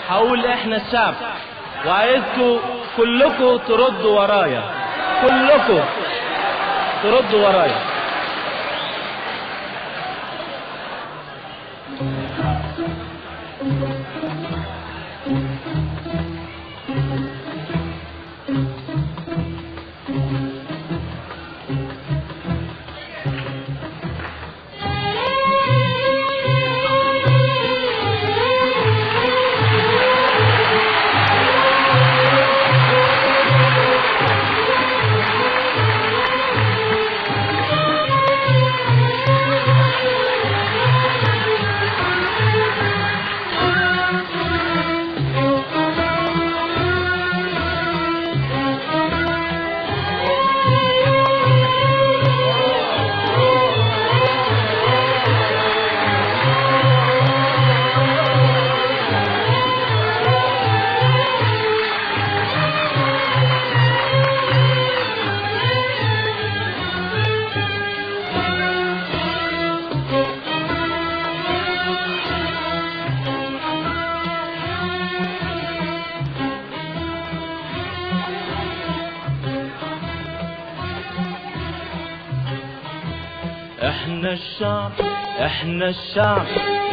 هقول احنا الشعب، وعايزكم كلكم تردوا ورايا، كلكم تردوا ورايا. احنا الشعب، احنا الشعب،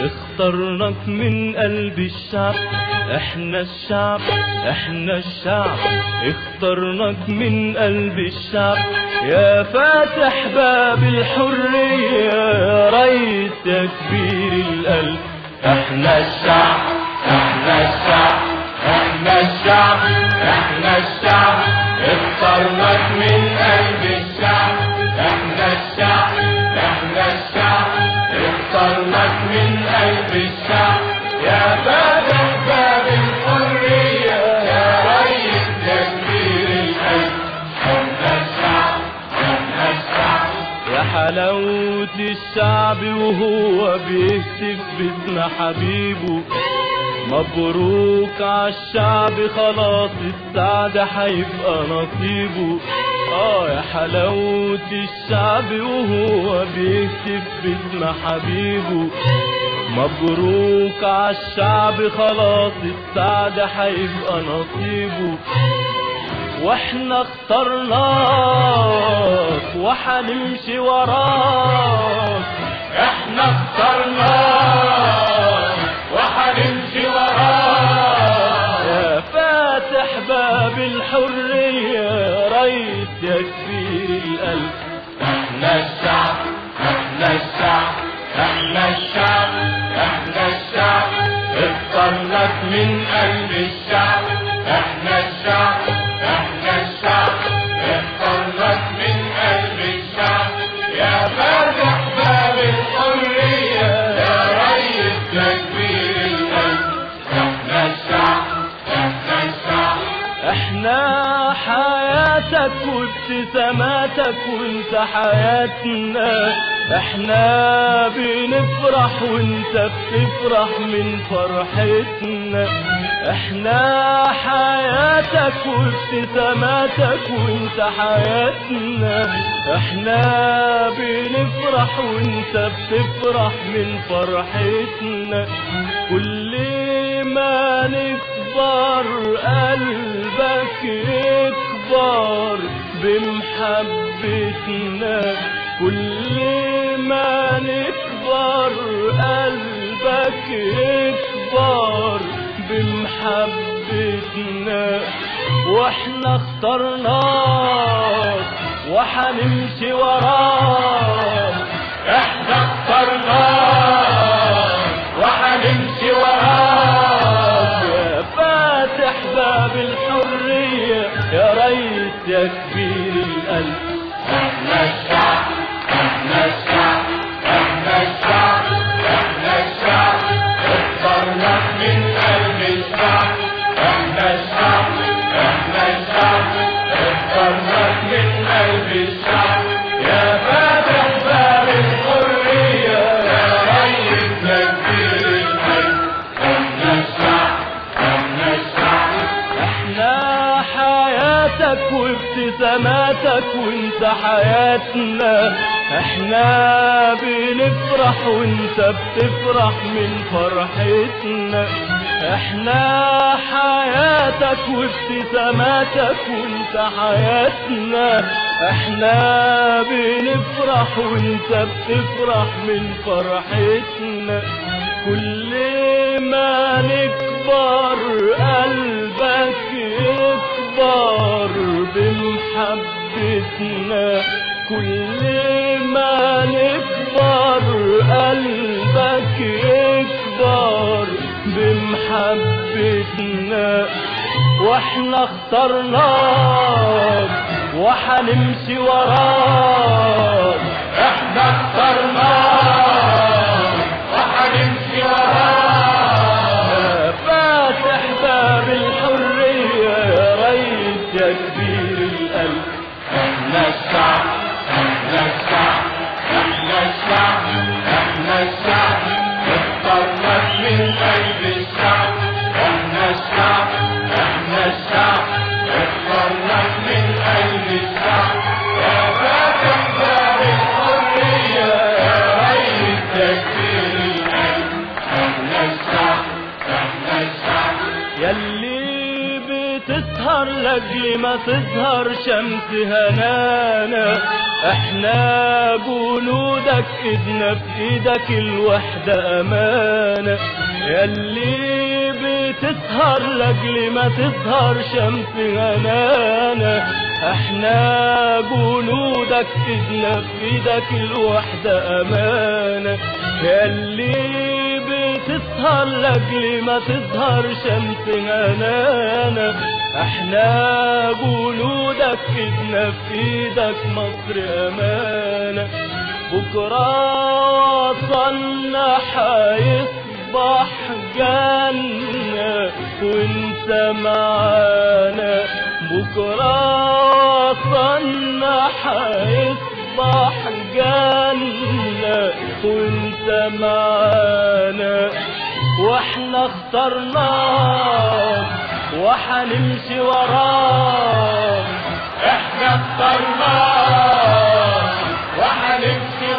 اخترناك من قلب الشعب. احنا الشعب، احنا الشعب، اخترناك من قلب الشعب. يا فاتح باب الحرية يا ريس يا كبير القلب. احنا الشعب، احنا الشعب، احنا الشعب، احنا الشعب، اخترناك من قلب الشعب. احنا الشعب، احنا الشعب، اخترناك من قلب الشعب. يا فاتح باب الحرية يا ريس يا كبير القلب. احنا الشعب، احنا الشعب. يا حلاوة الشعب وهو بيهتف باسم حبيبه. مبروك عالشعب خلاص السعد هيبقى نصيبه. يا حلاوة الشعب وهو بيهتف باسم حبيبه. مبروك عالشعب خلاص السعد هيبقى نصيبه. واحنا اخترناك وحنمشي وراك. احنا اخترناك وحنمشي وراك. يا فاتح باب الحرية يا ريس يا كبير القلب. احنا الشعب، احنا الشعب، احنا الشعب، احنا الشعب، اخترناك من قلب الشعب. احنا الشعب، احنا الشعب، اخترناك من قلب الشعب. يا فاتح باب الحرية يا ريس يا كبير القلب. احنا الشعب، احنا الشعب. احنا حياتك وابتساماتك وانت حياتنا. احنا بنفرح وانت بتفرح من فرحتنا. احنا حياتك وابتساماتك وانت حياتنا. احنا بنفرح وانت بتفرح من فرحتنا. كل ما نكبر قلبك يكبر بمحبتنا. كل ما نكبر قلبك يكبر بمحبتنا. واحنا اخترناك وحنمشي وراك. احنا اخترناك وحنمشي وراك. يا فاتح باب الحرية يا ريس يا كبير القلب. احنا الشعب، احنا الشعب، احنا الشعب، احنا الشعب، اخترناك من قلب الشعب. احنا الشعب، احنا الشعب، اخترناك من قلب الشعب. يا فاتح باب الحرية يا ريس يا كبير القلب. احنا الشعب، احنا الشعب. احنا حياتك وابتساماتك وانت حياتنا. احنا بنفرح وانت بتفرح من فرحتنا. احنا حياتك وابتساماتك وانت حياتنا، احنا بنفرح وانت بتفرح من فرحتنا. كل ما نكبر قلبك يكبر بمحبتنا، كل ما نكبر قلبك يكبر بمحبتنا. واحنا اخترناك وحنمشي وراك، احنا اخترناك وحنمشي وراك. فاتح باب الحرية يا ريت يا كبير القلب. احنا الشعب احنا الشعب احنا الشعب احنا الشعب، اخترناك من قلب الشعب. احنا الشعب احنا الشعب، اخترناك من قلب الشعب. يا فاتح باب الحرية يا ريت يا كبير القلب. احنا الشعب احنا الشعب، يلي بتسهر لاجل ما تظهر شمس هنانا. احنا جنودك ايدنا في ايدك الوحدة امانة. يلي بتسهر لاجل ما تظهر شمس هنانا، احنا جنودك ايدنا في ايدك الوحدة امانة. يلي بتسهر لاجل ما تظهر شمس هنانا، احنا جنودك ايدنا في ايدك مصر امانة. بكرة وطننا حيصبح جنة وانت معانا. بكرة وطننا حيصبح جنة وانت معانا. واحنا اخترناك وحنمشي وراك، احنا اخترناك وحنمشي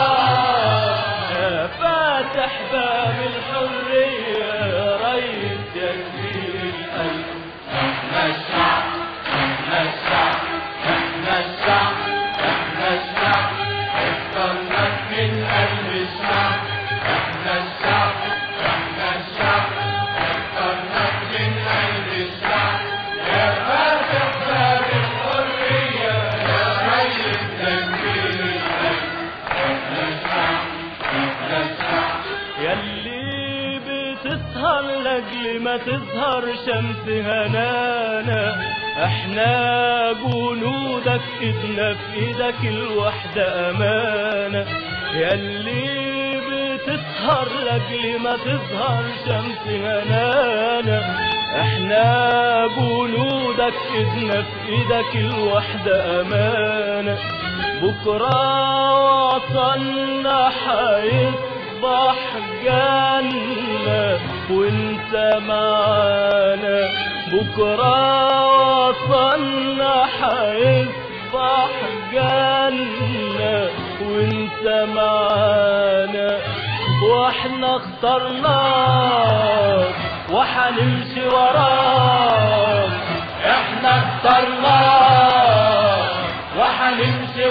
وراك. يا فاتح باب الحرية يا ريت يا كبير القلب. احنا الشعب احنا الشعب احنا الشعب احنا الشعب، اخترناك من قلب الشعب. احنا الشعب احنا الشعب، اخترناك من قلب الشعب. يا فاتح باب الحرية يا ريت يا كبير القلب. احنا الشعب احنا الشعب، يلي بتسهر لاجل ما تظهر شمس هنانا. احنا جنودك ايدنا في ايدك الوحدة امانة. يلي بتسهر لاجل ما تظهر شمس هنانا، احنا جنودك ايدنا في ايدك الوحدة امانة. بكرة وطننا حيصبح جنة وانت معانا. بكرة وطننا حيصبح جنة وانت معانا. واحنا اخترناك وحنمشي وراك، احنا اخترناك وحنمشي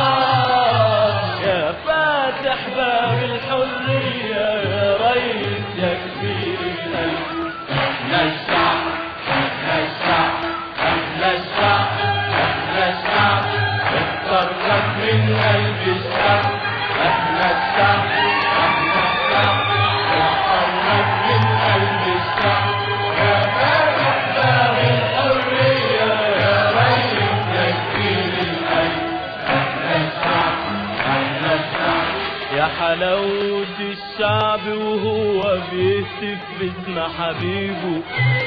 وراك. يا فاتح باب الحرية يا ريت يا كبير القلب. احنا الشعب احنا الشعب احنا الشعب احنا الشعب، اخترناك من قلب الشعب. احنا الشعب احنا الشعب، اخترناك من قلب الشعب. يا فاتح باب الحرية يا ريت يا كبير القلب. احنا الشعب احنا الشعب، يا حلاوة الشعب وهو بيهتف باسم حبيبه.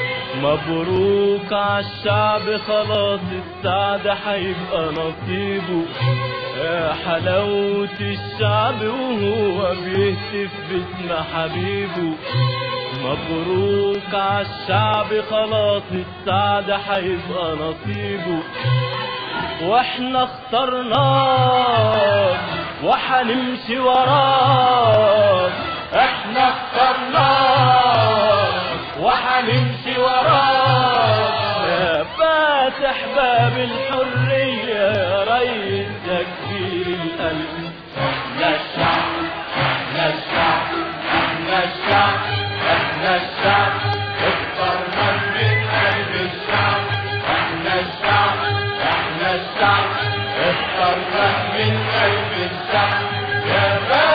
مبروك عالشعب خلاص السعد حيبقى نصيبه. يا حلاوة الشعب وهو بيهتف باسم حبيبه. مبروك عالشعب خلاص السعد حيبقى نصيبه. واحنا اخترناك وحنمشي وراك، احنا اخترناك وحنمشي وراك يا فاتح باب الحرية يا ريس تكبير القلب. احنا الشعب احنا الشعب احنا الشعب احنا الشعب اخترنا من قلب الشعب. احنا الشعب احنا الشعب اخترنا من قلب الشعب يا